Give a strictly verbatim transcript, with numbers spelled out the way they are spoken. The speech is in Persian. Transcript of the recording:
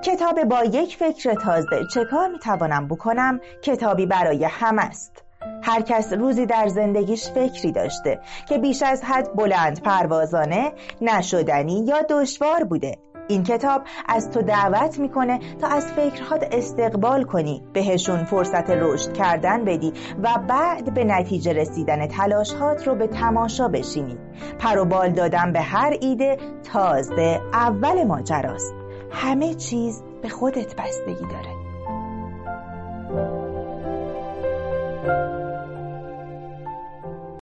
کتاب با یک فکر تازه چه کار میتوانم بکنم کتابی برای همه است. هر کس روزی در زندگیش فکری داشته که بیش از حد بلند پروازانه، نشدنی یا دشوار بوده. این کتاب از تو دعوت میکنه تا از فکرهات استقبال کنی، بهشون فرصت رشد کردن بدی و بعد به نتیجه رسیدن تلاشهات رو به تماشا بشینی. پر و بال دادن به هر ایده تازه اول ماجراست. همه چیز به خودت بستگی داره.